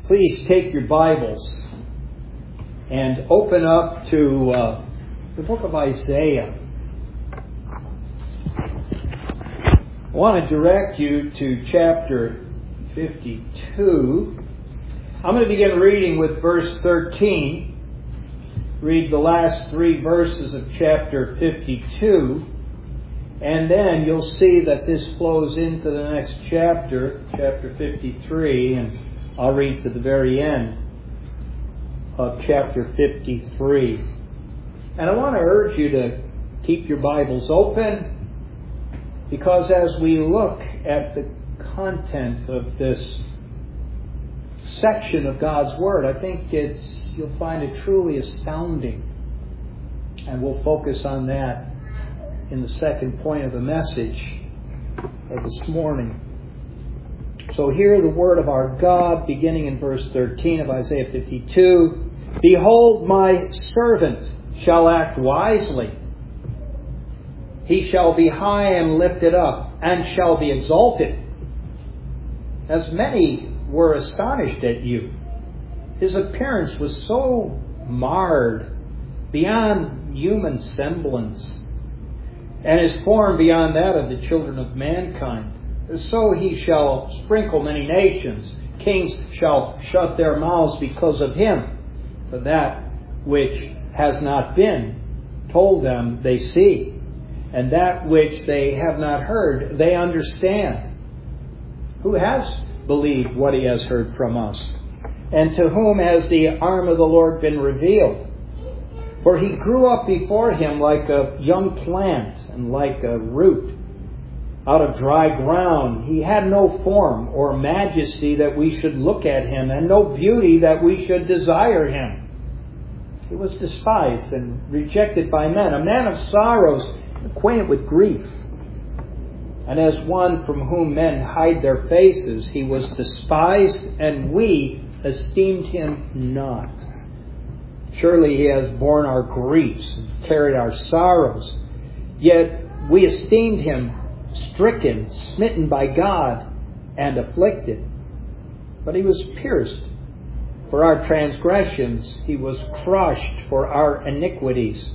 Please take your Bibles and open up to the book of Isaiah. I want to direct you to chapter 52. I'm going to begin reading with verse 13. Read the last three verses of chapter 52. And then you'll see that this flows into the next chapter, chapter 53, and I'll read to the very end of chapter 53. And I want to urge you to keep your Bibles open, because as we look at the content of this section of God's Word, I think you'll find it truly astounding. And we'll focus on that in the second point of the message of this morning. So hear the word of our God, beginning in verse 13 of Isaiah 52. Behold, my servant shall act wisely. He shall be high and lifted up, and shall be exalted. As many were astonished at you. His appearance was so marred beyond human semblance, and his form beyond that of the children of mankind. So he shall sprinkle many nations. Kings shall shut their mouths because of him. For that which has not been told them they see, and that which they have not heard they understand. Who has believed what he has heard from us? And to whom has the arm of the Lord been revealed? For he grew up before him like a young plant and like a root out of dry ground. He had no form or majesty that we should look at him, and no beauty that we should desire him. He was despised and rejected by men, a man of sorrows, acquainted with grief. And as one from whom men hide their faces, he was despised, and we esteemed him not. Surely he has borne our griefs and carried our sorrows. Yet we esteemed him stricken, smitten by God, and afflicted. But he was pierced for our transgressions. He was crushed for our iniquities.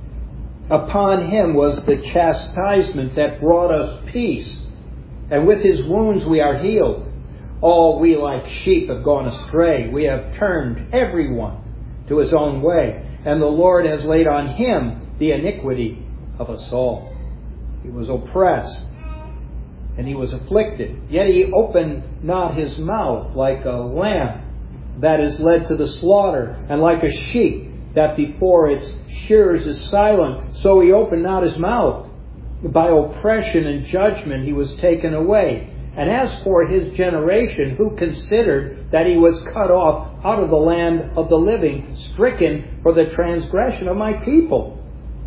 Upon him was the chastisement that brought us peace, and with his wounds we are healed. All we like sheep have gone astray. We have turned everyone to his own way, and the Lord has laid on him the iniquity of us all. He was oppressed, and he was afflicted, yet he opened not his mouth. Like a lamb that is led to the slaughter, and like a sheep that before its shearers is silent, so he opened not his mouth. By oppression and judgment he was taken away. And as for his generation, who considered that he was cut off out of the land of the living, stricken for the transgression of my people?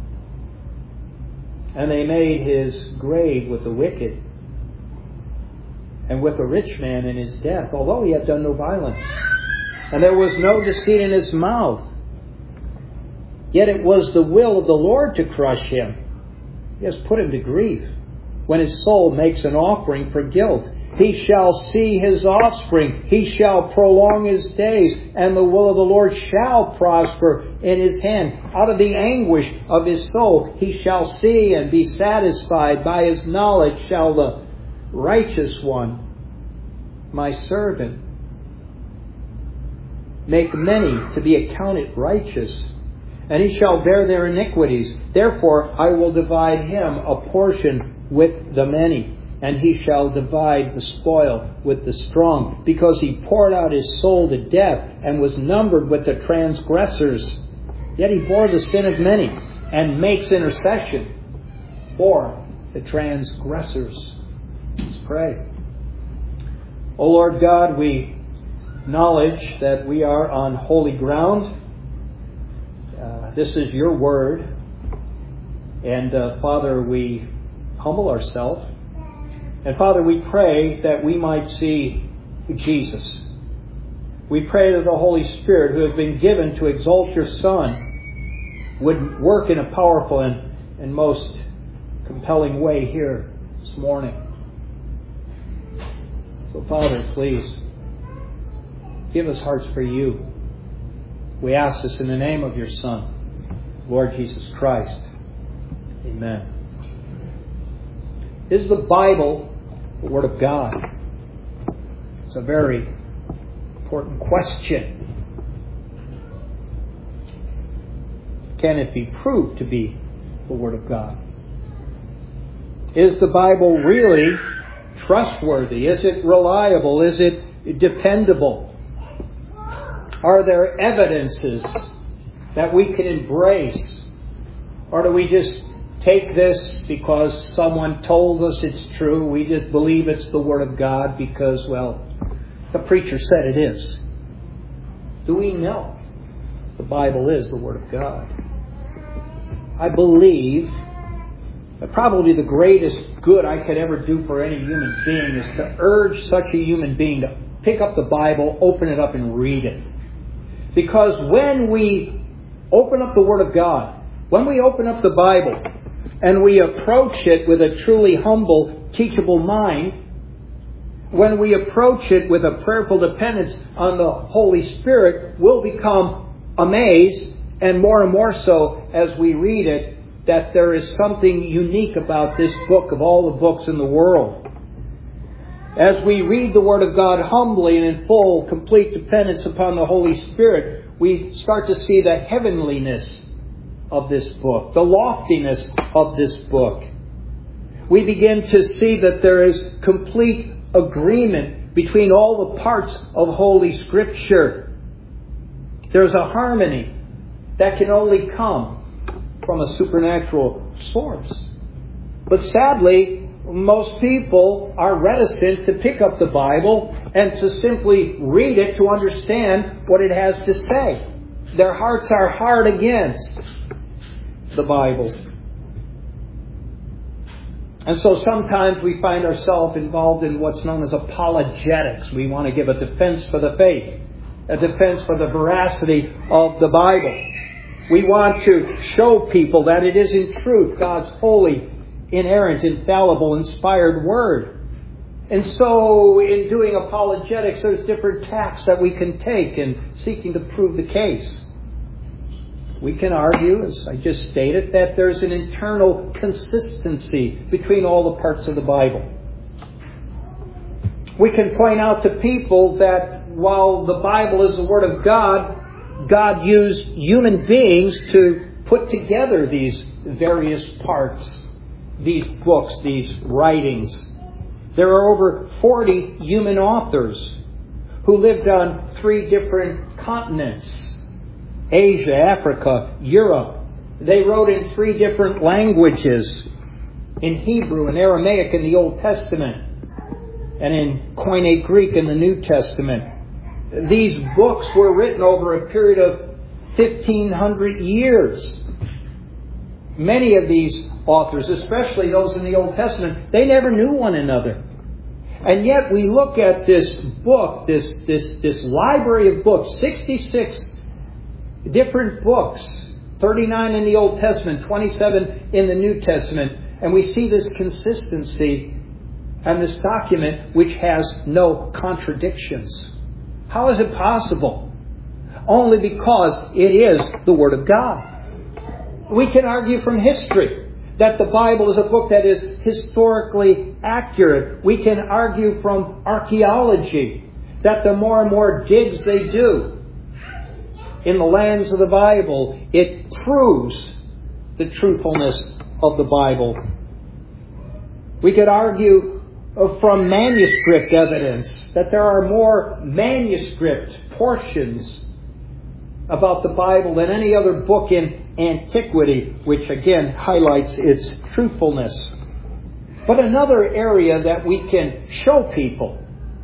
And they made his grave with the wicked, and with the rich man in his death, although he had done no violence, and there was no deceit in his mouth. Yet it was the will of the Lord to crush him. He has put him to grief. When his soul makes an offering for guilt, he shall see his offspring. He shall prolong his days, and the will of the Lord shall prosper in his hand. Out of the anguish of his soul he shall see and be satisfied. By his knowledge shall the righteous one, my servant, make many to be accounted righteous, and he shall bear their iniquities. Therefore I will divide him a portion with the many, and he shall divide the spoil with the strong, because he poured out his soul to death and was numbered with the transgressors. Yet he bore the sin of many and makes intercession for the transgressors. Let's pray. O Lord God, we acknowledge that we are on holy ground. This is your word. And Father, we humble ourselves. And Father, we pray that we might see Jesus. We pray that the Holy Spirit, who has been given to exalt your Son, would work in a powerful and most compelling way here this morning. So, Father, please Give us hearts for you. We ask this in the name of your Son, Lord Jesus Christ. Amen. Is the Bible the Word of God? It's a very important question. Can it be proved to be the Word of God? Is the Bible really trustworthy? Is it reliable? Is it dependable? Are there evidences that we can embrace? Or do we just take this because someone told us it's true? We just believe it's the Word of God because, well, the preacher said it is. Do we know the Bible is the Word of God? I believe that probably the greatest good I could ever do for any human being is to urge such a human being to pick up the Bible, open it up, and read it. Because when we open up the Word of God, when we open up the Bible, and we approach it with a truly humble, teachable mind, when we approach it with a prayerful dependence on the Holy Spirit, we'll become amazed, and more so as we read it, that there is something unique about this book of all the books in the world. As we read the Word of God humbly and in full, complete dependence upon the Holy Spirit, we start to see the heavenliness of this book, the loftiness of this book. We begin to see that there is complete agreement between all the parts of Holy Scripture. There's a harmony that can only come from a supernatural source. But sadly, most people are reticent to pick up the Bible and to simply read it to understand what it has to say. Their hearts are hard against the Bible. And so sometimes we find ourselves involved in what's known as apologetics. We want to give a defense for the faith, a defense for the veracity of the Bible. We want to show people that it is in truth God's holy, inerrant, infallible, inspired Word. And so in doing apologetics, there's different tacks that we can take in seeking to prove the case. We can argue, as I just stated, that there's an internal consistency between all the parts of the Bible. We can point out to people that while the Bible is the Word of God, God used human beings to put together these various parts, these books, these writings. There are over 40 human authors who lived on 3 different continents: Asia, Africa, Europe. They wrote in 3 different languages: in Hebrew and Aramaic in the Old Testament, and in Koine Greek in the New Testament. These books were written over a period of 1,500 years. Many of these authors, especially those in the Old Testament, they never knew one another. And yet we look at this book, this library of books, 66 different books, 39 in the Old Testament, 27 in the New Testament, and we see this consistency and this document which has no contradictions. How is it possible? Only because it is the Word of God. We can argue from history that the Bible is a book that is historically accurate. We can argue from archaeology that the more and more digs they do in the lands of the Bible, it proves the truthfulness of the Bible. We could argue from manuscript evidence that there are more manuscript portions about the Bible than any other book in antiquity, which again highlights its truthfulness. But another area that we can show people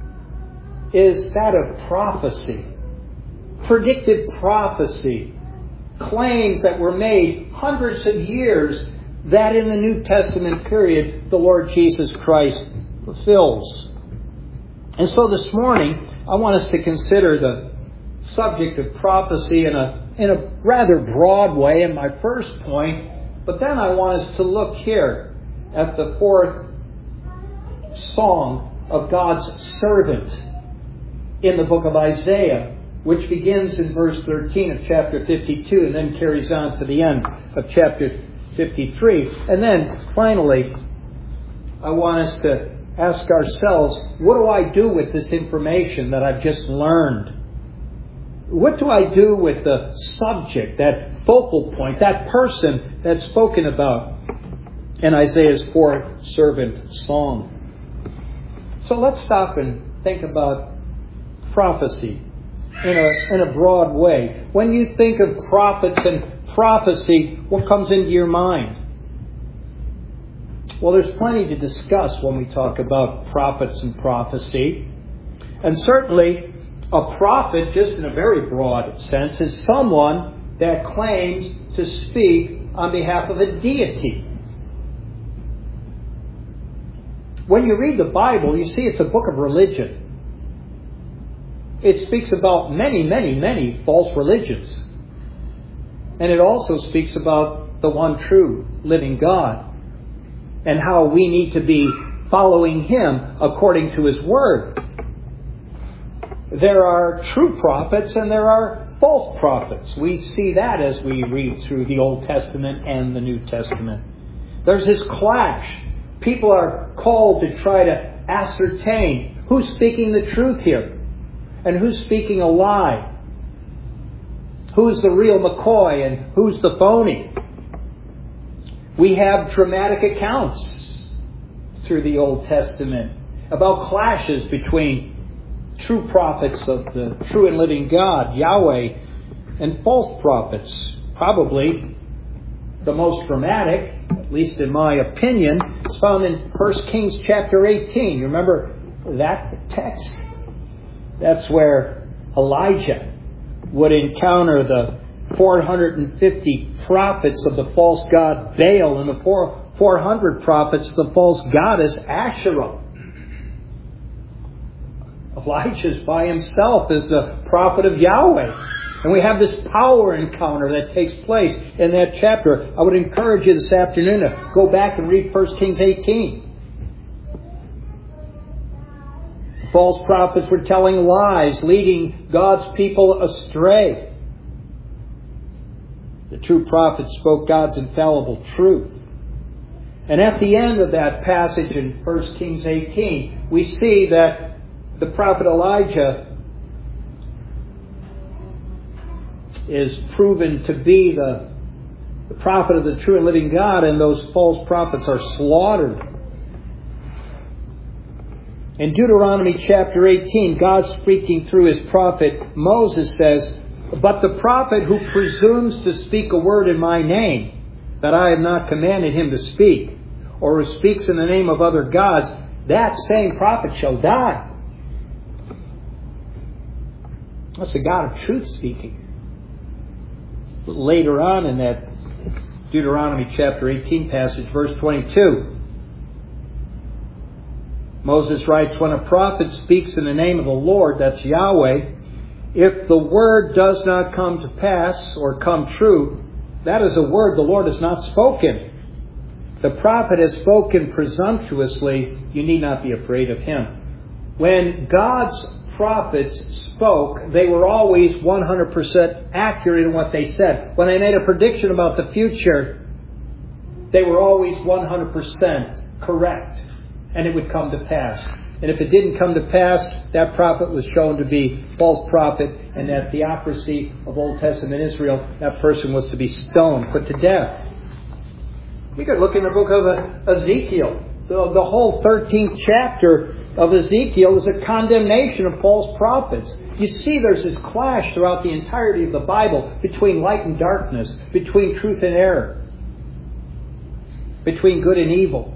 is that of prophecy. Predictive prophecy. Claims that were made hundreds of years that in the New Testament period the Lord Jesus Christ fulfills. And so this morning I want us to consider the subject of prophecy in a rather broad way in my first point, but then I want us to look here at the 4th song of God's servant. in the book of Isaiah, which begins in verse 13 of chapter 52 and then carries on to the end of chapter 53. And then, finally, I want us to ask ourselves, what do I do with this information that I've just learned? What do I do with the subject, that focal point, that person that's spoken about in Isaiah's 4th servant song? So let's stop and think about prophecy in a broad way. When you think of prophets and prophecy, what comes into your mind? Well, there's plenty to discuss when we talk about prophets and prophecy. And certainly, a prophet, just in a very broad sense, is someone that claims to speak on behalf of a deity. When you read the Bible, you see it's a book of religion. It speaks about many, many, many false religions. And it also speaks about the one true living God and how we need to be following Him according to His Word. There are true prophets and there are false prophets. We see that as we read through the Old Testament and the New Testament. There's this clash. People are called to try to ascertain who's speaking the truth here and who's speaking a lie. Who's the real McCoy and who's the phony? We have dramatic accounts through the Old Testament about clashes between true prophets of the true and living God, Yahweh, and false prophets. Probably the most dramatic, at least in my opinion, is found in 1 Kings chapter 18. You remember that text? That's where Elijah would encounter the 450 prophets of the false god Baal and the 400 prophets of the false goddess Asherah. Elijah's by himself as the prophet of Yahweh. And we have this power encounter that takes place in that chapter. I would encourage you this afternoon to go back and read 1 Kings 18. False prophets were telling lies, leading God's people astray. The true prophet spoke God's infallible truth. And at the end of that passage in 1 Kings 18, we see that the prophet Elijah is proven to be the prophet of the true and living God, and those false prophets are slaughtered. In Deuteronomy chapter 18, God speaking through His prophet Moses says, "But the prophet who presumes to speak a word in my name that I have not commanded him to speak, or who speaks in the name of other gods, that same prophet shall die." That's the God of truth speaking. Later on in that Deuteronomy chapter 18 passage, verse 22, Moses writes, "When a prophet speaks in the name of the Lord," that's Yahweh, "if the word does not come to pass or come true, that is a word the Lord has not spoken. The prophet has spoken presumptuously, you need not be afraid of him." When God's prophets spoke, they were always 100% accurate in what they said. When they made a prediction about the future, they were always 100% correct. And it would come to pass. And if it didn't come to pass, that prophet was shown to be false prophet. And that theocracy of Old Testament Israel, that person was to be stoned, put to death. We could look in the book of Ezekiel. The whole 13th chapter of Ezekiel is a condemnation of false prophets. You see there's this clash throughout the entirety of the Bible between light and darkness, between truth and error, between good and evil.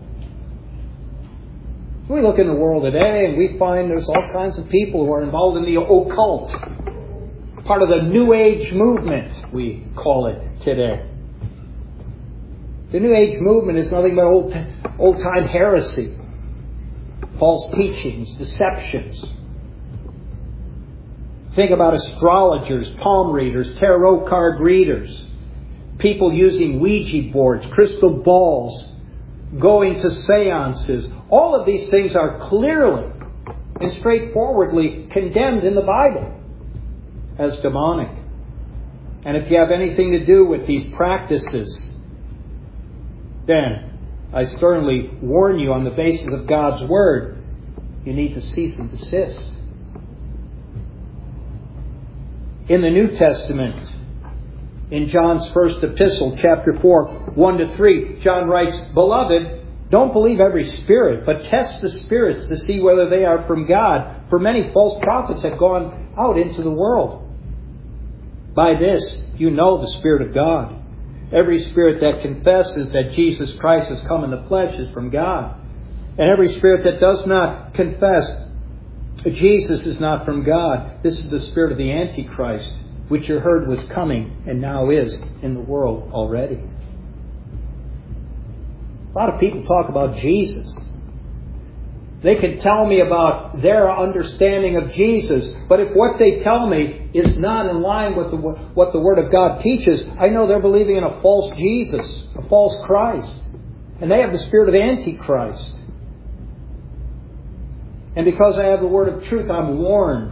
We look in the world today and we find there's all kinds of people who are involved in the occult. Part of the New Age movement, we call it today. The New Age movement is nothing but old-time heresy. False teachings, deceptions. Think about astrologers, palm readers, tarot card readers. People using Ouija boards, crystal balls, going to seances. All of these things are clearly and straightforwardly condemned in the Bible as demonic. And if you have anything to do with these practices, then I sternly warn you on the basis of God's Word, you need to cease and desist. In the New Testament, in John's first epistle, chapter 4, 1-3, John writes, "Beloved, don't believe every spirit, but test the spirits to see whether they are from God. For many false prophets have gone out into the world. By this you know the Spirit of God. Every spirit that confesses that Jesus Christ has come in the flesh is from God. And every spirit that does not confess Jesus is not from God. This is the spirit of the Antichrist, which you heard was coming and now is in the world already." A lot of people talk about Jesus. They can tell me about their understanding of Jesus, but if what they tell me is not in line with what the Word of God teaches, I know they're believing in a false Jesus, a false Christ. And they have the spirit of Antichrist. And because I have the word of truth, I'm warned.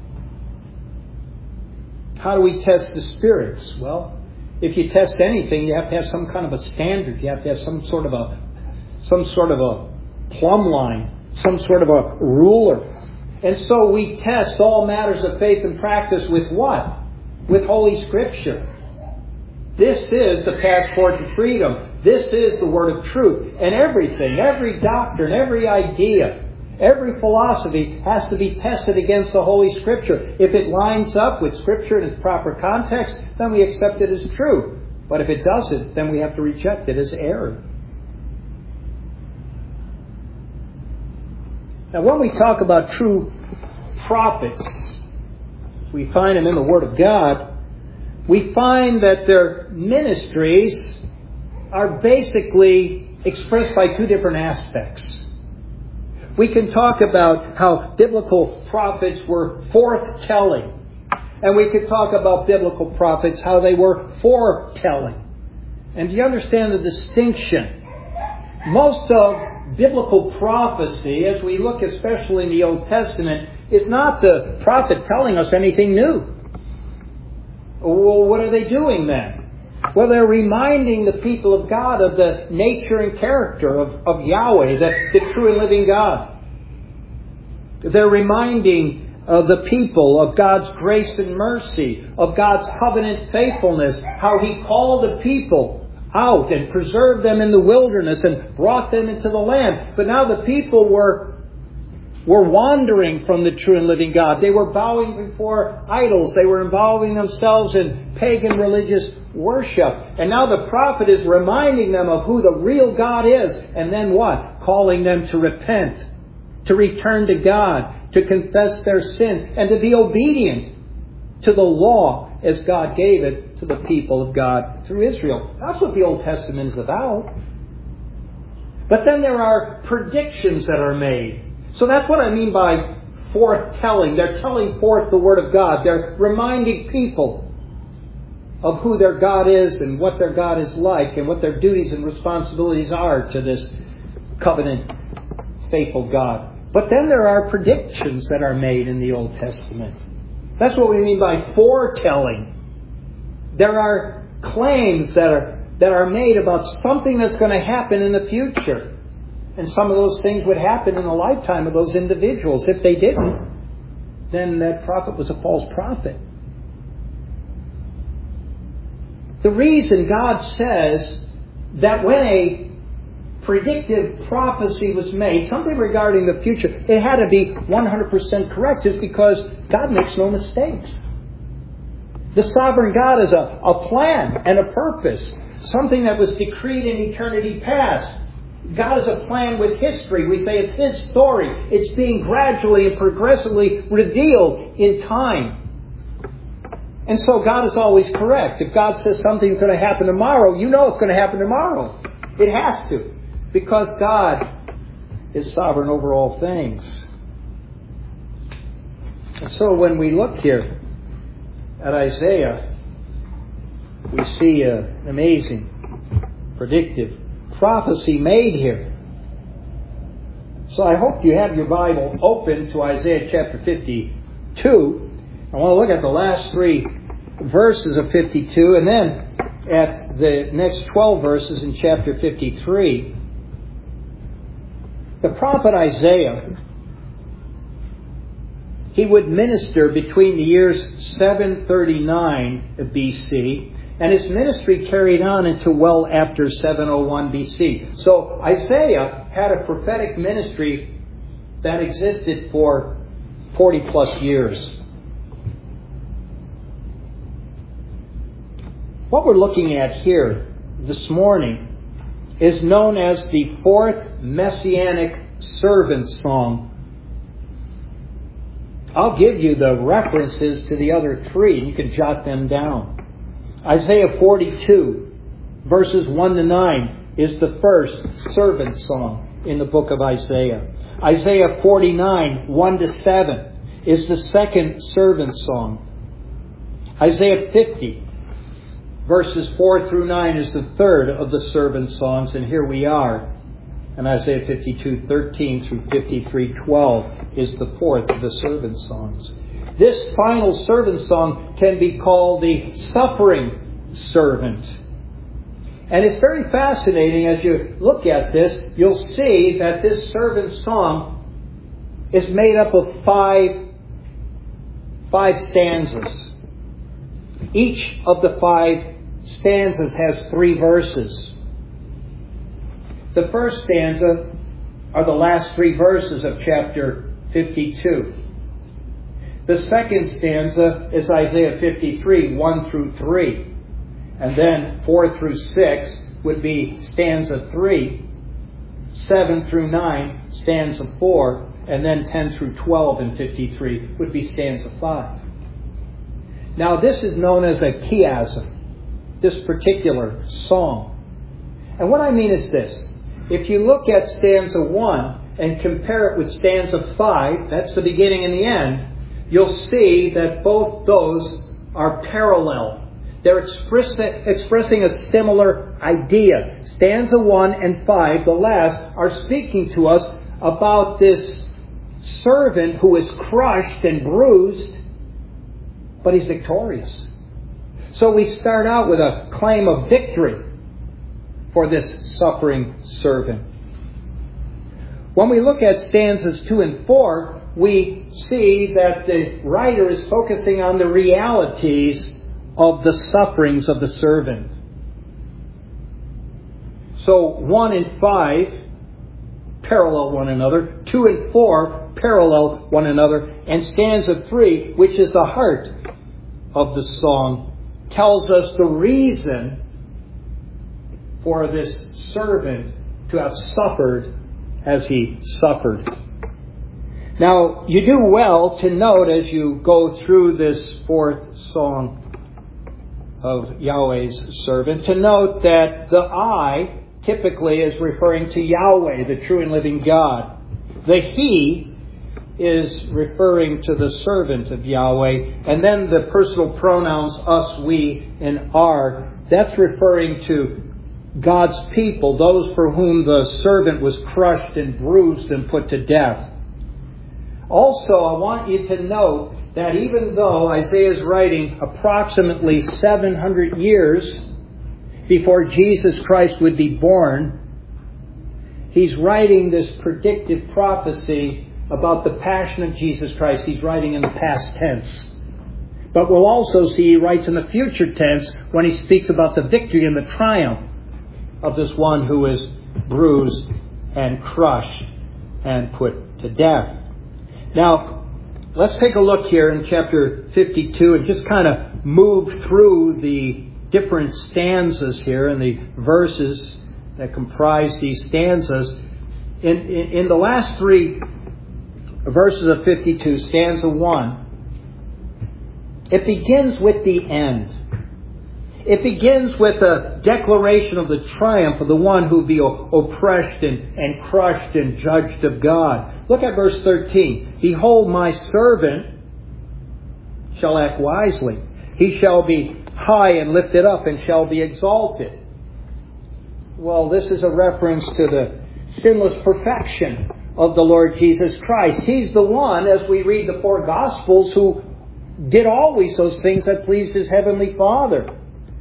How do we test the spirits? Well, if you test anything, you have to have some kind of a standard. You have to have some sort of a plumb line, some sort of a ruler. And so we test all matters of faith and practice with what? With Holy Scripture. This is the passport to freedom. This is the word of truth. And everything, every doctrine, every idea, every philosophy has to be tested against the Holy Scripture. If it lines up with Scripture in its proper context, then we accept it as true. But if it doesn't, then we have to reject it as error. Now, when we talk about true prophets, we find them in the Word of God. We find that their ministries are basically expressed by two different aspects. We can talk about how biblical prophets were forthtelling. And we could talk about biblical prophets, how they were foretelling. And do you understand the distinction? Most of biblical prophecy, as we look especially in the Old Testament, is not the prophet telling us anything new. Well, what are they doing then? Well, they're reminding the people of God of the nature and character of Yahweh, the true and living God. They're reminding the people of God's grace and mercy, of God's covenant faithfulness, how He called the people out and preserved them in the wilderness and brought them into the land. But now the people were wandering from the true and living God. They were bowing before idols. They were involving themselves in pagan religious worship. And now the prophet is reminding them of who the real God is. And then what? Calling them to repent, to return to God, to confess their sins, and to be obedient to the law as God gave it to the people of God through Israel. That's what the Old Testament is about. But then there are predictions that are made. So that's what I mean by forthtelling. They're telling forth the Word of God. They're reminding people of who their God is and what their God is like and what their duties and responsibilities are to this covenant, faithful God. But then there are predictions that are made in the Old Testament. That's what we mean by foretelling. There are claims that are made about something that's going to happen in the future. And some of those things would happen in the lifetime of those individuals. If they didn't, then that prophet was a false prophet. The reason God says that when a predictive prophecy was made, something regarding the future, it had to be 100% correct, is because God makes no mistakes. The sovereign God has a plan and a purpose, something that was decreed in eternity past. God has a plan with history. We say it's His story. It's being gradually and progressively revealed in time. And so God is always correct. If God says something's going to happen tomorrow, you know it's going to happen tomorrow. It has to. Because God is sovereign over all things. And so when we look here at Isaiah, we see an amazing predictive prophecy made here. So I hope you have your Bible open to Isaiah chapter 52. I want to look at the last 3 verses of 52 and then at the next 12 verses in chapter 53. The prophet Isaiah, he would minister between the years 739 BC, and his ministry carried on until well after 701 BC. So Isaiah had a prophetic ministry that existed for 40 plus years. What we're looking at here this morning is known as the 4th Messianic Servant Song. I'll give you the references to the other 3, and you can jot them down. Isaiah 42, verses 1 to 9, is the first servant song in the book of Isaiah. Isaiah 49, 1 to 7, is the second servant song. Isaiah 50, verses 4 through 9, is the third of the servant songs, and here we are. And Isaiah 52, 13 through 53, 12 is the fourth of the servant songs. This final servant song can be called the suffering servant. And it's very fascinating as you look at this. You'll see that this servant song is made up of five stanzas. Each of the 5 stanzas has 3 verses. The first stanza are the last 3 verses of chapter 52. The second stanza is Isaiah 53, 1 through 3. And then 4 through 6 would be stanza 3. 7 through 9, stanza 4. And then 10 through 12 in 53 would be stanza 5. Now this is known as a chiasm, this particular song. And what I mean is this. If you look at stanza 1 and compare it with stanza 5, that's the beginning and the end, you'll see that both those are parallel. They're expressing a similar idea. Stanza 1 and 5, the last, are speaking to us about this servant who is crushed and bruised, but he's victorious. So we start out with a claim of victory for this suffering servant. When we look at stanzas 2 and 4, we see that the writer is focusing on the realities of the sufferings of the servant. So 1 and 5 parallel one another, 2 and 4 parallel one another, and stanza 3, which is the heart of the song, tells us the reason for this servant to have suffered as he suffered. Now, you do well to note as you go through this 4th song of Yahweh's servant, to note that the I typically is referring to Yahweh, the true and living God. The He is referring to the servant of Yahweh. And then the personal pronouns us, we, and our, that's referring to God's people, those for whom the servant was crushed and bruised and put to death. Also, I want you to note that even though Isaiah is writing approximately 700 years before Jesus Christ would be born, he's writing this predictive prophecy about the passion of Jesus Christ. He's writing in the past tense. But we'll also see he writes in the future tense when he speaks about the victory and the triumph of this one who is bruised and crushed and put to death. Now, let's take a look here in chapter 52 and just kind of move through the different stanzas here and the verses that comprise these stanzas. In the last 3 verses of 52, stanza 1, it begins with the end. It begins with a declaration of the triumph of the one who will be oppressed and crushed and judged of God. Look at verse 13. Behold, my servant shall act wisely. He shall be high and lifted up and shall be exalted. Well, this is a reference to the sinless perfection of the Lord Jesus Christ. He's the one, as we read the four Gospels, who did always those things that pleased His Heavenly Father.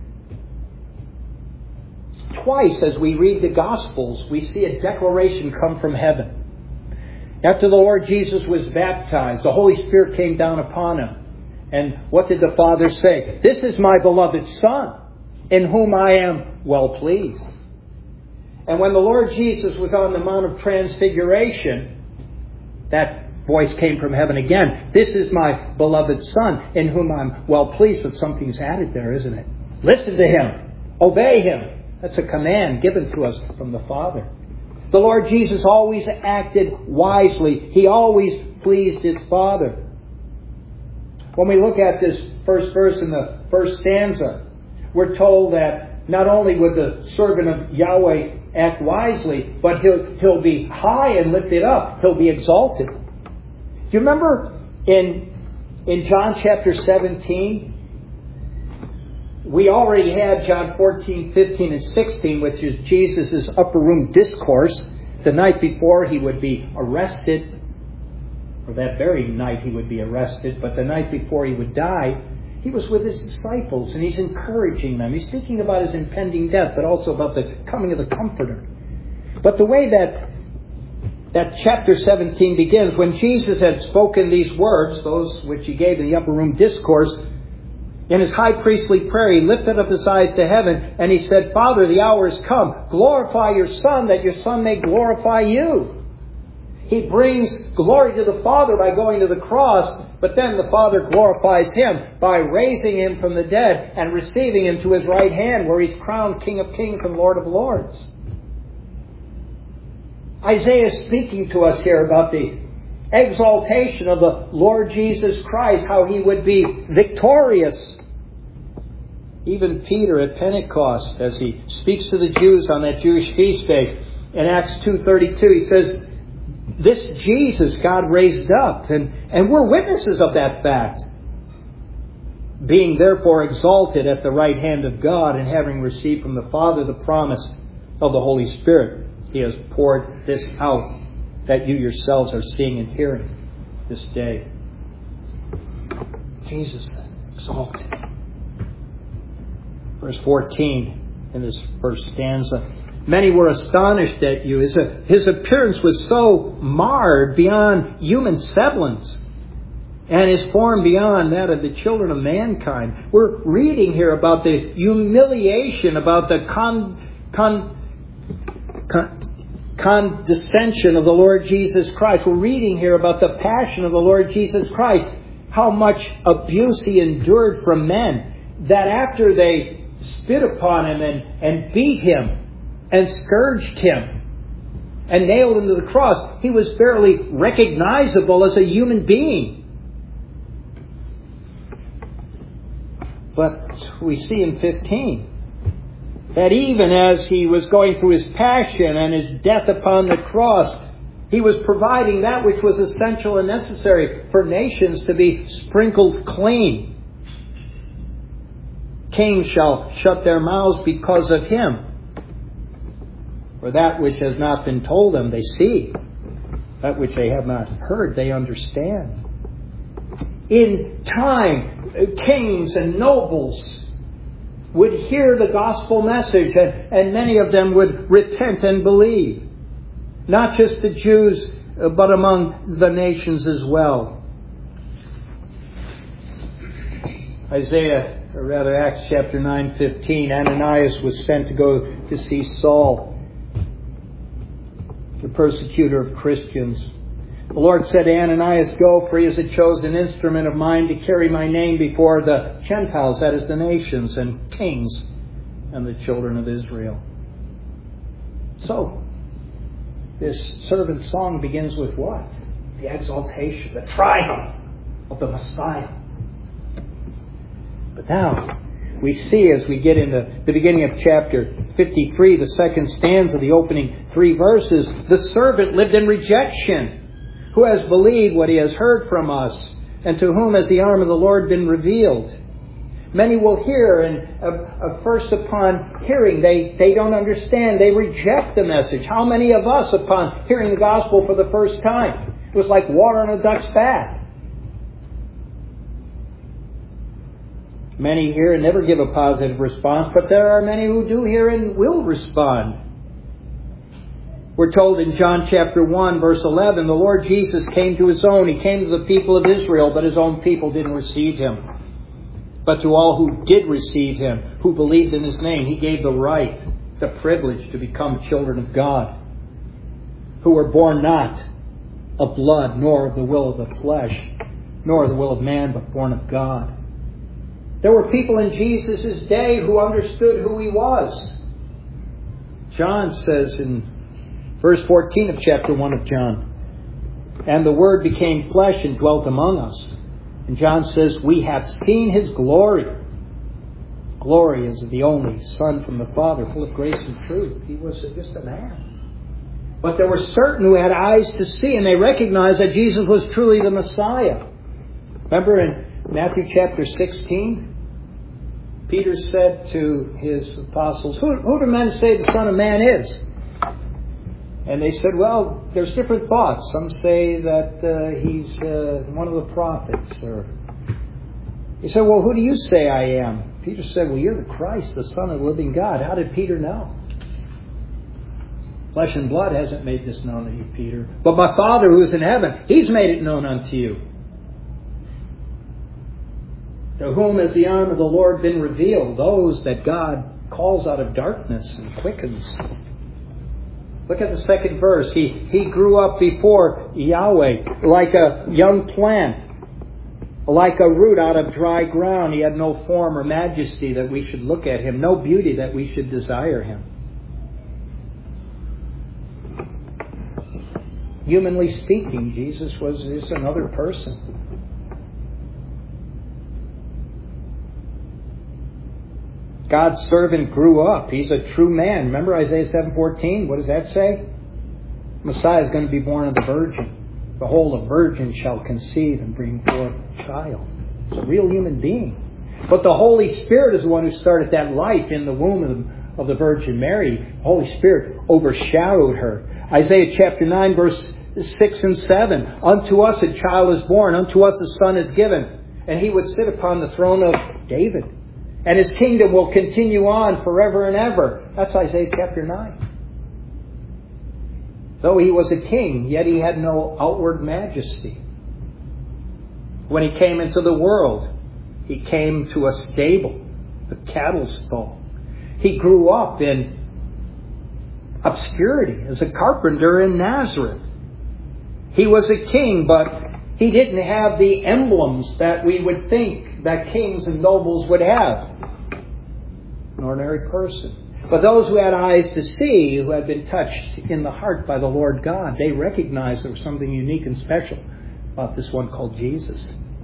Twice, as we read the Gospels, we see a declaration come from heaven. After the Lord Jesus was baptized, the Holy Spirit came down upon Him. And what did the Father say? "This is my beloved Son, in whom I am well pleased." And when the Lord Jesus was on the Mount of Transfiguration, that voice came from heaven again. "This is my beloved Son, in whom I'm well pleased." But something's added there, isn't it? Listen to Him. Obey Him. That's a command given to us from the Father. The Lord Jesus always acted wisely. He always pleased His Father. When we look at this first verse in the first stanza, we're told that not only would the servant of Yahweh act wisely, but he'll be high and lifted up. He'll be exalted. Do you remember in John chapter 17? We already had John 14, 15, and 16, which is Jesus' upper room discourse. The night before He would be arrested, or that very night He would be arrested, but the night before He would die, He was with His disciples, and He's encouraging them. He's speaking about His impending death, but also about the coming of the Comforter. But the way that chapter 17 begins, when Jesus had spoken these words, those which He gave in the upper room discourse, in His high priestly prayer, He lifted up His eyes to heaven, and He said, "Father, the hour is come. Glorify Your Son, that Your Son may glorify You." He brings glory to the Father by going to the cross, but then the Father glorifies Him by raising Him from the dead and receiving Him to His right hand, where He's crowned King of Kings and Lord of Lords. Isaiah is speaking to us here about the exaltation of the Lord Jesus Christ, how He would be victorious. Even Peter at Pentecost, as he speaks to the Jews on that Jewish feast day, in Acts 2:32, he says, "This Jesus God raised up," and we're witnesses of that fact. "Being therefore exalted at the right hand of God, and having received from the Father the promise of the Holy Spirit, He has poured this out, that you yourselves are seeing and hearing this day." Jesus exalted. Verse 14 in this first stanza. "Many were astonished at you." His appearance was so marred beyond human semblance, and His form beyond that of the children of mankind. We're reading here about the humiliation, about the condescension of the Lord Jesus Christ. We're reading here about the passion of the Lord Jesus Christ. How much abuse He endured from men, that after they spit upon Him and beat Him and scourged Him and nailed Him to the cross, He was barely recognizable as a human being. But we see in 15 that even as He was going through His passion and His death upon the cross, He was providing that which was essential and necessary for nations to be sprinkled clean. "Kings shall shut their mouths because of Him. For that which has not been told them, they see. That which they have not heard, they understand." In time, kings and nobles would hear the gospel message, and many of them would repent and believe. Not just the Jews, but among the nations as well. Acts chapter 9:15, Ananias was sent to go to see Saul, the persecutor of Christians. The Lord said to Ananias, "Go, for he is a chosen instrument of mine to carry my name before the Gentiles," that is the nations, "and kings and the children of Israel." So, this servant song begins with what? The exaltation, the triumph of the Messiah. But now, we see as we get into the beginning of chapter 53, the second stanza, the opening 3 verses, the servant lived in rejection, who has believed what he has heard from us, and to whom has the arm of the Lord been revealed. Many will hear, and first upon hearing, they don't understand. They reject the message. How many of us, upon hearing the gospel for the first time, it was like water on a duck's back? Many hear and never give a positive response, but there are many who do hear and will respond. We're told in John chapter 1, verse 11, the Lord Jesus came to His own. He came to the people of Israel, but His own people didn't receive Him. But to all who did receive Him, who believed in His name, He gave the right, the privilege to become children of God, who were born not of blood, nor of the will of the flesh, nor of the will of man, but born of God. There were people in Jesus' day who understood who He was. John says in verse 14 of chapter 1 of John, and the Word became flesh and dwelt among us. And John says, we have seen His glory. Glory is the only Son from the Father, full of grace and truth. He was just a man. But there were certain who had eyes to see, and they recognized that Jesus was truly the Messiah. Remember in Matthew chapter 16, Peter said to his apostles, who do men say the Son of Man is? And they said, well, there's different thoughts. Some say that He's one of the prophets. He said, well, who do you say I am? Peter said, well, you're the Christ, the Son of the living God. How did Peter know? Flesh and blood hasn't made this known to you, Peter. But my Father who is in heaven, He's made it known unto you. To whom has the arm of the Lord been revealed? Those that God calls out of darkness and quickens. Look at the second verse. He grew up before Yahweh like a young plant, like a root out of dry ground. He had no form or majesty that we should look at Him, no beauty that we should desire Him. Humanly speaking, Jesus was just another person. God's servant grew up. He's a true man. Remember Isaiah 7:14? What does that say? Messiah is going to be born of the virgin. Behold, a virgin shall conceive and bring forth a child. It's a real human being. But the Holy Spirit is the one who started that life in the womb of the Virgin Mary. The Holy Spirit overshadowed her. Isaiah chapter 9, verse 6 and 7. Unto us a child is born. Unto us a son is given. And He would sit upon the throne of David. And His kingdom will continue on forever and ever. That's Isaiah chapter 9. Though He was a king, yet He had no outward majesty. When He came into the world, He came to a stable, a cattle stall. He grew up in obscurity as a carpenter in Nazareth. He was a king, but He didn't have the emblems that we would think that kings and nobles would have. An ordinary person. But those who had eyes to see, who had been touched in the heart by the Lord God, they recognized there was something unique and special about this one called Jesus.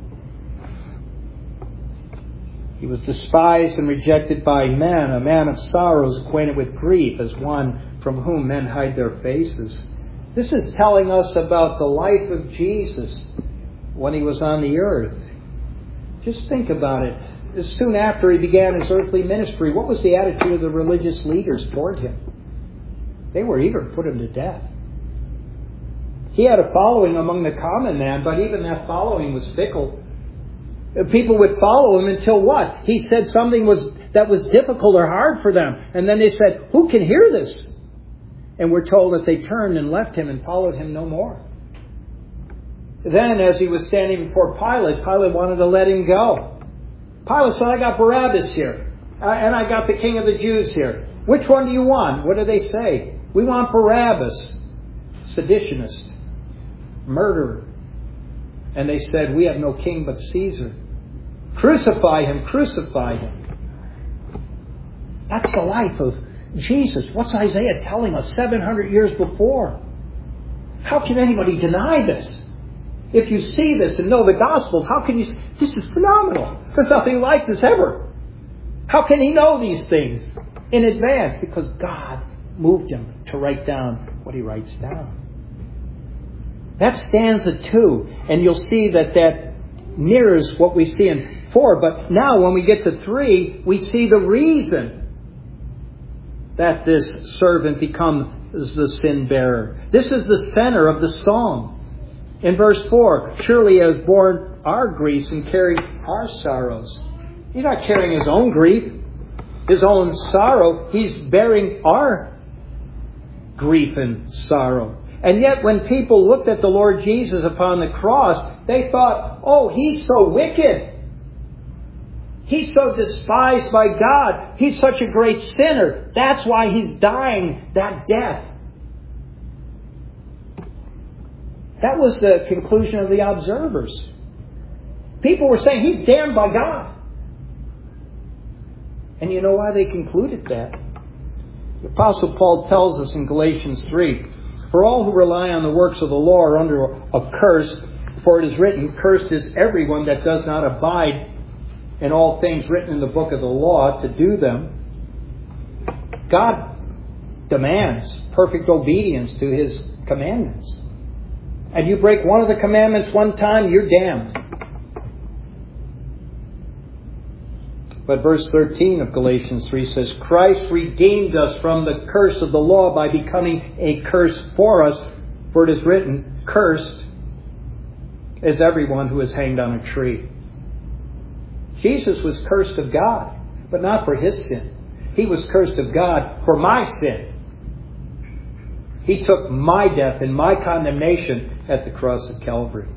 He was despised and rejected by men, a man of sorrows, acquainted with grief, as one from whom men hide their faces. This is telling us about the life of Jesus when He was on the earth. Just think about it. Soon after He began His earthly ministry, what was the attitude of the religious leaders toward Him? They were eager to put Him to death. He had a following among the common man, but even that following was fickle. People would follow Him until what? He said something that was difficult or hard for them. And then they said, who can hear this? And we're told that they turned and left Him and followed Him no more. Then, as He was standing before Pilate, Pilate wanted to let Him go. Pilate said, I got Barabbas here, and I got the King of the Jews here. Which one do you want? What do they say? We want Barabbas, seditionist, murderer. And they said, we have no king but Caesar. Crucify Him, crucify Him. That's the life of Jesus. What's Isaiah telling us 700 years before? How can anybody deny this? If you see this and know the Gospels, how can you... This is phenomenal. There's nothing like this ever. How can he know these things in advance? Because God moved him to write down what he writes down. That's stanza 2. And you'll see that mirrors what we see in 4. But now when we get to 3, we see the reason that this servant becomes the sin bearer. This is the center of the song. In verse 4, surely he has borne our griefs and carried our sorrows. He's not carrying his own grief, his own sorrow. He's bearing our grief and sorrow. And yet when people looked at the Lord Jesus upon the cross, they thought, oh, he's so wicked. He's so despised by God. He's such a great sinner. That's why he's dying that death. That was the conclusion of the observers. People were saying, he's damned by God. And you know why they concluded that? The Apostle Paul tells us in Galatians 3, for all who rely on the works of the law are under a curse, for it is written, cursed is everyone that does not abide in all things written in the book of the law to do them. God demands perfect obedience to His commandments. And you break one of the commandments one time, you're damned. But verse 13 of Galatians 3 says, Christ redeemed us from the curse of the law by becoming a curse for us. For it is written, cursed is everyone who is hanged on a tree. Jesus was cursed of God, but not for his sin. He was cursed of God for my sin. He took my death and my condemnation at the cross of Calvary.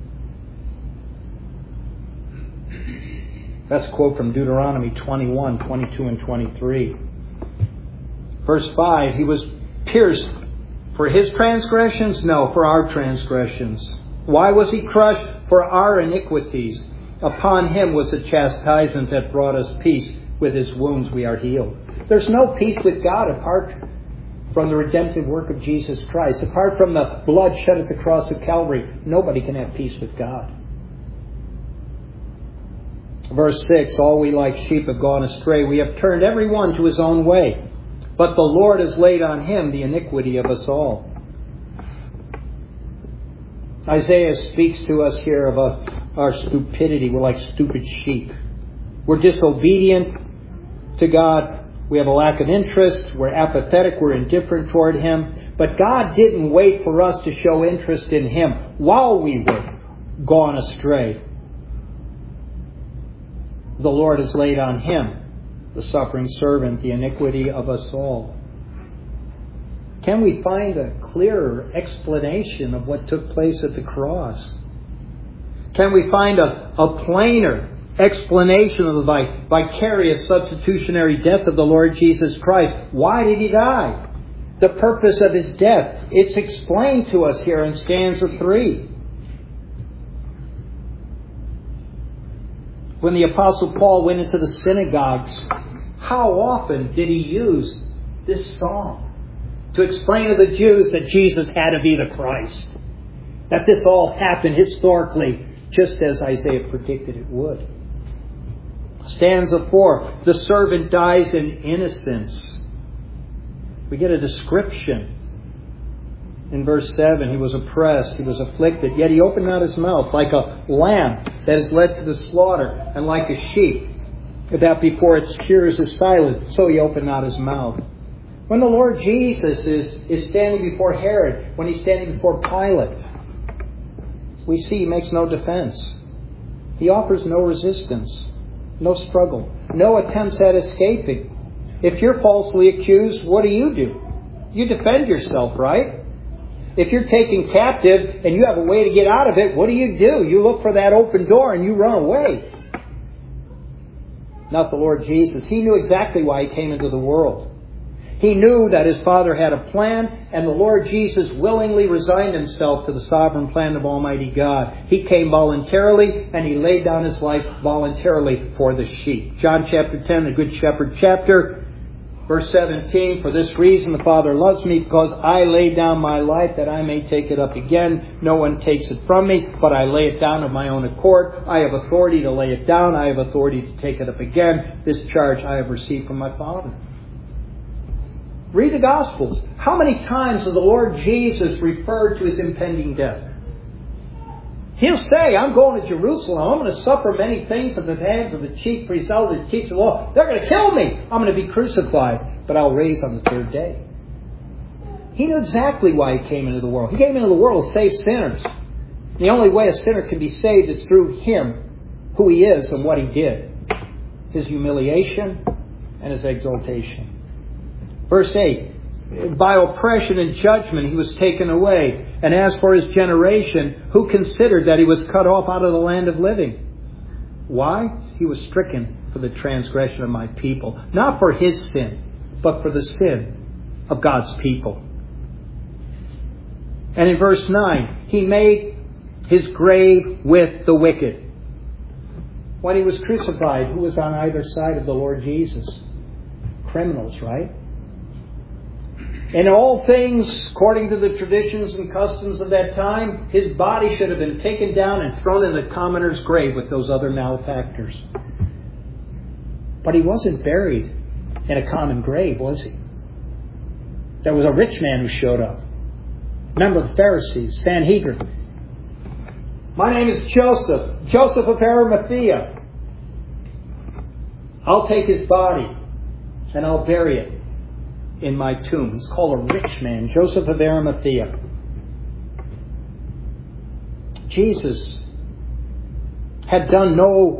That's a quote from Deuteronomy 21, 22, and 23. Verse 5, He was pierced for His transgressions? No, for our transgressions. Why was He crushed? For our iniquities. Upon Him was the chastisement that brought us peace. With His wounds we are healed. There's no peace with God apart from the redemptive work of Jesus Christ. Apart from the blood shed at the cross of Calvary, nobody can have peace with God. Verse 6, all we like sheep have gone astray. We have turned every one to his own way. But the Lord has laid on Him the iniquity of us all. Isaiah speaks to us here of our stupidity. We're like stupid sheep. We're disobedient to God. We have a lack of interest. We're apathetic. We're indifferent toward Him. But God didn't wait for us to show interest in Him while we were gone astray. The Lord has laid on Him, the suffering servant, the iniquity of us all. Can we find a clearer explanation of what took place at the cross? Can we find a plainer explanation of the vicarious substitutionary death of the Lord Jesus Christ? Why did He die? The purpose of His death. It's explained to us here in stanza 3. When the Apostle Paul went into the synagogues, how often did he use this song to explain to the Jews that Jesus had to be the Christ? That this all happened historically, just as Isaiah predicted it would. Stanza 4, the servant dies in innocence. We get a description. In verse 7, he was oppressed, he was afflicted, yet he opened not his mouth, like a lamb that is led to the slaughter, and like a sheep that before its shearers is silent, so he opened not his mouth. When the Lord Jesus is standing before Herod, when he's standing before Pilate, we see he makes no defense. He offers no resistance, no struggle, no attempts at escaping. If you're falsely accused, what do? You defend yourself, right? If you're taken captive and you have a way to get out of it, what do? You look for that open door and you run away. Not the Lord Jesus. He knew exactly why He came into the world. He knew that His Father had a plan, and the Lord Jesus willingly resigned Himself to the sovereign plan of Almighty God. He came voluntarily, and He laid down His life voluntarily for the sheep. John chapter 10, the Good Shepherd chapter. Verse 17, for this reason the Father loves me, because I lay down my life that I may take it up again. No one takes it from me, but I lay it down of my own accord. I have authority to lay it down. I have authority to take it up again. This charge I have received from my Father. Read the Gospels. How many times has the Lord Jesus referred to His impending death? He'll say, I'm going to Jerusalem. I'm going to suffer many things at the hands of the chief priests, elders, teachers of the law. They're going to kill me. I'm going to be crucified, but I'll rise on the third day. He knew exactly why He came into the world. He came into the world to save sinners. The only way a sinner can be saved is through Him, who He is and what He did. His humiliation and His exaltation. Verse 8, by oppression and judgment He was taken away. And as for His generation, who considered that He was cut off out of the land of living? Why? He was stricken for the transgression of my people. Not for His sin, but for the sin of God's people. And in verse 9, He made His grave with the wicked. When He was crucified, who was on either side of the Lord Jesus? Criminals, right? In all things, according to the traditions and customs of that time, His body should have been taken down and thrown in the commoner's grave with those other malefactors. But He wasn't buried in a common grave, was He? There was a rich man who showed up. Member of the Pharisees, Sanhedrin. My name is Joseph of Arimathea. I'll take his body and I'll bury it in my tomb. He's called a rich man, Joseph of Arimathea. Jesus had done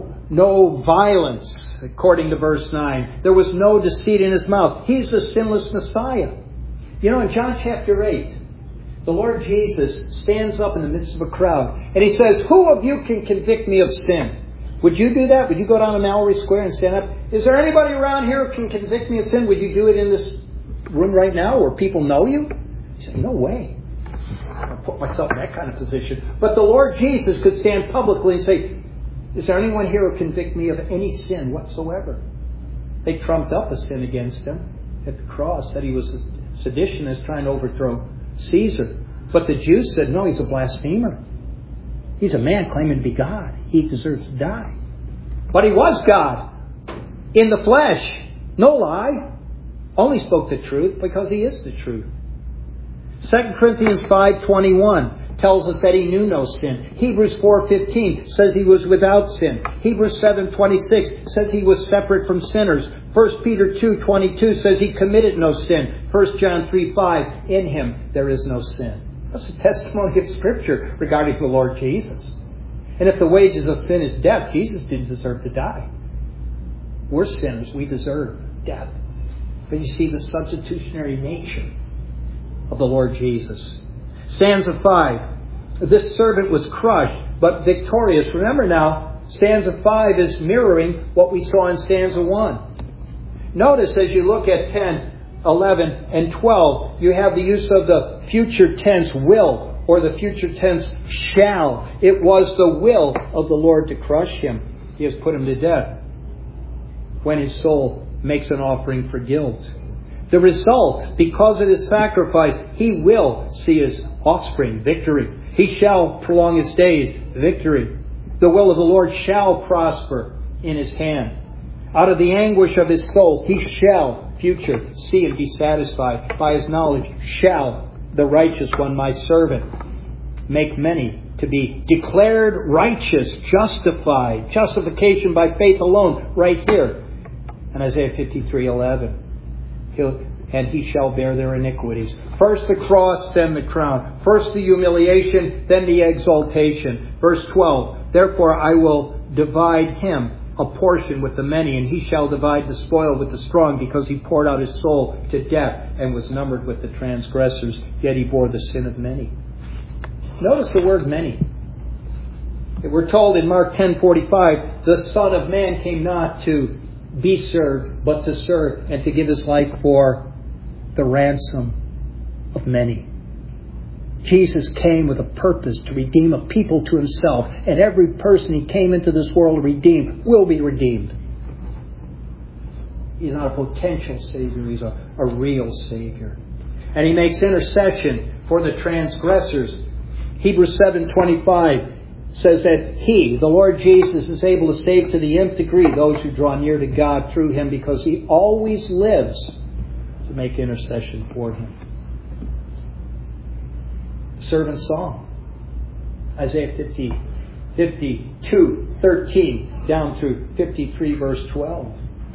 no violence, according to verse 9. There was no deceit in His mouth. He's the sinless Messiah. You know, in John chapter 8, the Lord Jesus stands up in the midst of a crowd and He says, who of you can convict me of sin? Would you do that? Would you go down to Mallory Square and stand up? Is there anybody around here who can convict me of sin? Would you do it in this room right now where people know you? He said, no way. I'll put myself in that kind of position. But the Lord Jesus could stand publicly and say, is there anyone here who can convict me of any sin whatsoever? They trumped up a sin against Him at the cross, said He was a seditionist trying to overthrow Caesar. But the Jews said, no, he's a blasphemer. He's a man claiming to be God. He deserves to die. But He was God in the flesh. No lie. Only spoke the truth because He is the truth. 2 Corinthians 5:21 tells us that He knew no sin. Hebrews 4:15 says He was without sin. Hebrews 7:26 says He was separate from sinners. 1 Peter 2:22 says He committed no sin. 1 John 3:5, in Him there is no sin. That's the testimony of Scripture regarding the Lord Jesus. And if the wages of sin is death, Jesus didn't deserve to die. We're sinners. We deserve death. But you see the substitutionary nature of the Lord Jesus. Stanza 5. This servant was crushed, but victorious. Remember now, stanza 5 is mirroring what we saw in stanza 1. Notice as you look at 10, 11, and 12, you have the use of the future tense will, or the future tense shall. It was the will of the Lord to crush him. He has put him to death when his soul makes an offering for guilt. The result, because of his sacrifice, he will see his offspring, victory. He shall prolong his days, victory. The will of the Lord shall prosper in his hand. Out of the anguish of his soul, he shall, future, see and be satisfied. By his knowledge shall the righteous one, my servant, make many to be declared righteous, justified. Justification by faith alone, right here. In Isaiah 53:11. And he shall bear their iniquities. First the cross, then the crown. First the humiliation, then the exaltation. Verse 12. Therefore I will divide him a portion with the many, and he shall divide the spoil with the strong, because he poured out his soul to death and was numbered with the transgressors, yet he bore the sin of many. Notice the word many. We're told in Mark 10:45, the Son of Man came not to be served, but to serve, and to give his life for the ransom of many. Jesus came with a purpose to redeem a people to himself, and every person he came into this world to redeem will be redeemed. He's not a potential Savior, he's a real Savior. And he makes intercession for the transgressors. Hebrews 7:25 says that he, the Lord Jesus, is able to save to the nth degree those who draw near to God through him, because he always lives to make intercession for him. Servant song. Isaiah 52, 13, down through 53, verse 12.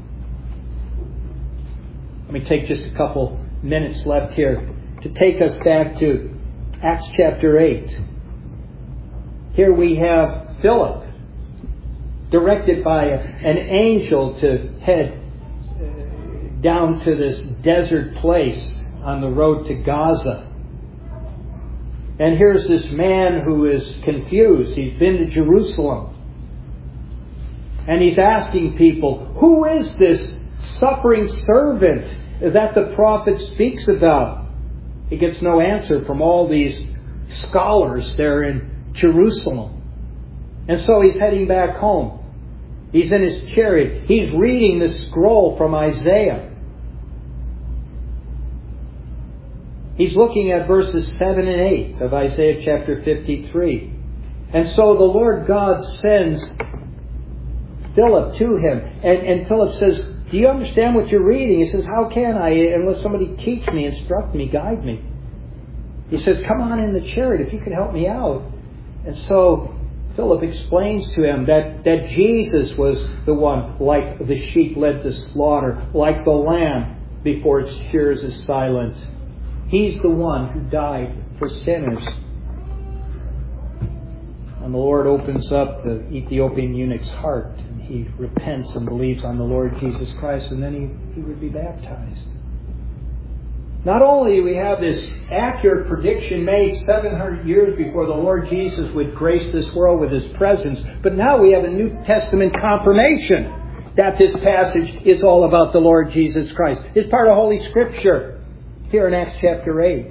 Let me take just a couple minutes left here to take us back to Acts chapter 8. Here we have Philip, directed by an angel to head down to this desert place on the road to Gaza. And here's this man who is confused. He's been to Jerusalem. And he's asking people, who is this suffering servant that the prophet speaks about? He gets no answer from all these scholars there in Jerusalem. And so he's heading back home. He's in his chariot. He's reading the scroll from Isaiah. He's looking at verses 7 and 8 of Isaiah chapter 53. And so the Lord God sends Philip to him. And Philip says, do you understand what you're reading? He says, how can I unless somebody teach me, instruct me, guide me? He says, come on in the chariot if you could help me out. And so Philip explains to him that Jesus was the one, like the sheep led to slaughter, like the lamb before its shears is silent. He's the one who died for sinners. And the Lord opens up the Ethiopian eunuch's heart, and he repents and believes on the Lord Jesus Christ, and then he would be baptized. Not only do we have this accurate prediction made 700 years before the Lord Jesus would grace this world with His presence, but now we have a New Testament confirmation that this passage is all about the Lord Jesus Christ. It's part of Holy Scripture here in Acts chapter 8.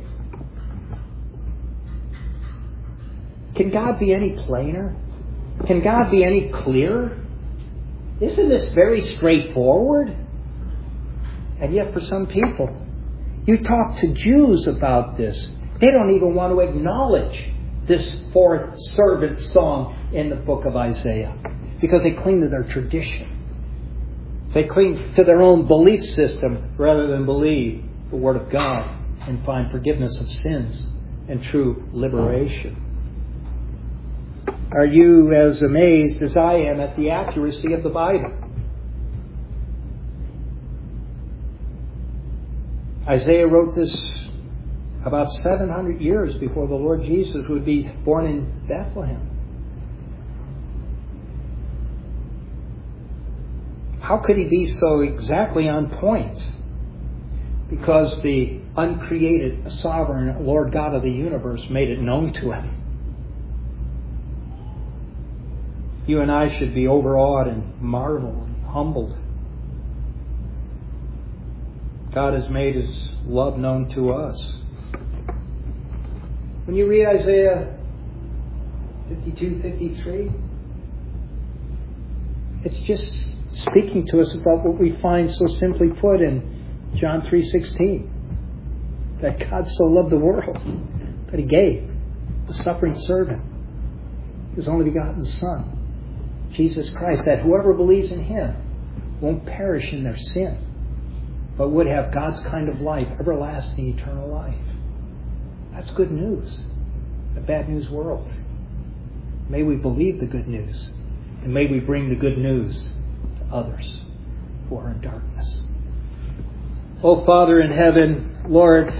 Can God be any plainer? Can God be any clearer? Isn't this very straightforward? And yet for some people, you talk to Jews about this, they don't even want to acknowledge this fourth servant song in the book of Isaiah because they cling to their tradition. They cling to their own belief system rather than believe the Word of God and find forgiveness of sins and true liberation. Are you as amazed as I am at the accuracy of the Bible? Isaiah wrote this about 700 years before the Lord Jesus would be born in Bethlehem. How could he be so exactly on point? Because the uncreated, sovereign Lord God of the universe made it known to him. You and I should be overawed and marveled and humbled. God has made His love known to us. When you read Isaiah 52, 53, it's just speaking to us about what we find so simply put in John 3:16. That God so loved the world that He gave the suffering servant, His only begotten Son, Jesus Christ, that whoever believes in Him won't perish in their sin, but would have God's kind of life, everlasting, eternal life. That's good news in a bad news world. May we believe the good news, and may we bring the good news to others who are in darkness. Oh, Father in heaven, Lord,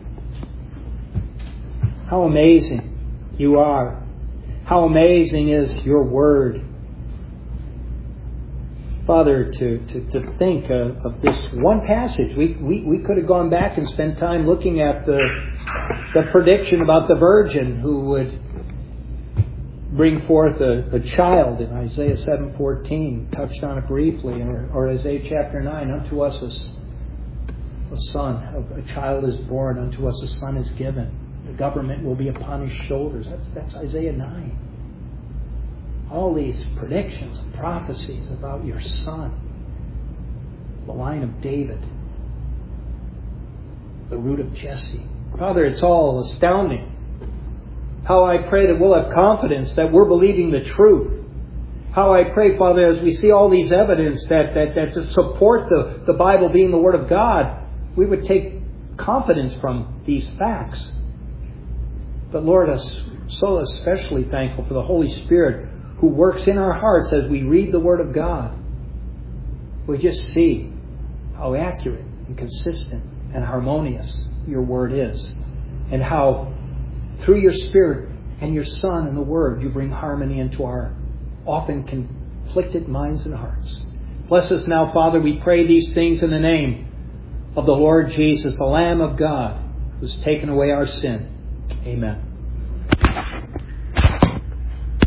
how amazing You are. How amazing is Your Word. Father, to think of this one passage. We could have gone back and spent time looking at the prediction about the virgin who would bring forth a child in Isaiah 7:14. Touched on it briefly. Or Isaiah chapter 9. Unto us a son, a child is born. Unto us a son is given. The government will be upon His shoulders. That's Isaiah 9. All these predictions and prophecies about Your Son, the line of David, the root of Jesse. Father, it's all astounding. How I pray that we'll have confidence that we're believing the truth. How I pray, Father, as we see all these evidence that to support the Bible being the Word of God, we would take confidence from these facts. But Lord, us so especially thankful for the Holy Spirit who works in our hearts as we read the Word of God. We just see how accurate and consistent and harmonious your Word is, and how through your Spirit and your Son and the Word you bring harmony into our often conflicted minds and hearts. Bless us now, Father. We pray these things in the name of the Lord Jesus, the Lamb of God, who's taken away our sin. Amen.